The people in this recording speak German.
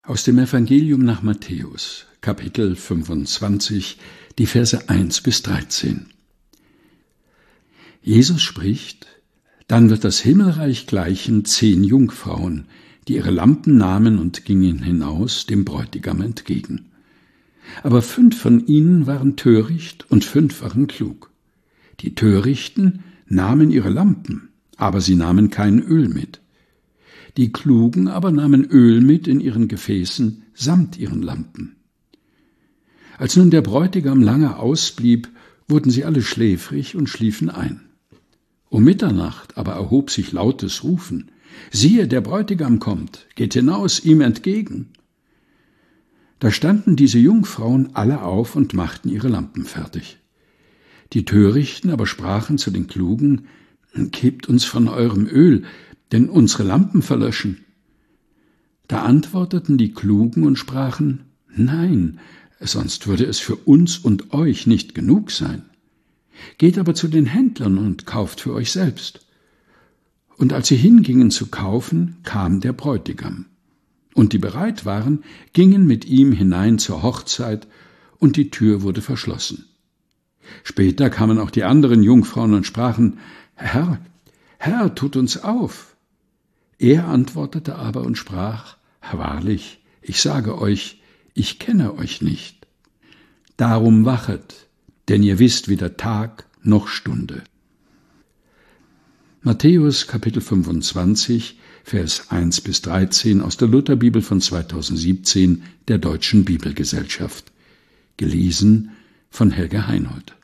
Aus dem Evangelium nach Matthäus, Kapitel 25, die Verse 1 bis 13. Jesus spricht: Dann wird das Himmelreich gleichen 10 Jungfrauen, die ihre Lampen nahmen und gingen hinaus dem Bräutigam entgegen. Aber 5 von ihnen waren töricht und 5 waren klug. Die Törichten nahmen ihre Lampen, aber sie nahmen kein Öl mit. Die Klugen aber nahmen Öl mit in ihren Gefäßen samt ihren Lampen. Als nun der Bräutigam lange ausblieb, wurden sie alle schläfrig und schliefen ein. Um Mitternacht aber erhob sich lautes Rufen: Siehe, der Bräutigam kommt, geht hinaus ihm entgegen. Da standen diese Jungfrauen alle auf und machten ihre Lampen fertig. Die Törichten aber sprachen zu den Klugen: Gebt uns von eurem Öl, denn unsere Lampen verlöschen. Da antworteten die Klugen und sprachen: Nein, sonst würde es für uns und euch nicht genug sein. Geht aber zu den Händlern und kauft für euch selbst. Und als sie hingingen zu kaufen, kam der Bräutigam. Und die bereit waren, gingen mit ihm hinein zur Hochzeit, und die Tür wurde verschlossen. Später kamen auch die anderen Jungfrauen und sprachen: Herr, Herr, tut uns auf. Er antwortete aber und sprach: Wahrlich, ich sage euch, ich kenne euch nicht. Darum wachet, denn ihr wisst weder Tag noch Stunde. Matthäus Kapitel 25, Vers 1 bis 13 aus der Lutherbibel von 2017 der Deutschen Bibelgesellschaft. Gelesen von Helge Heinold.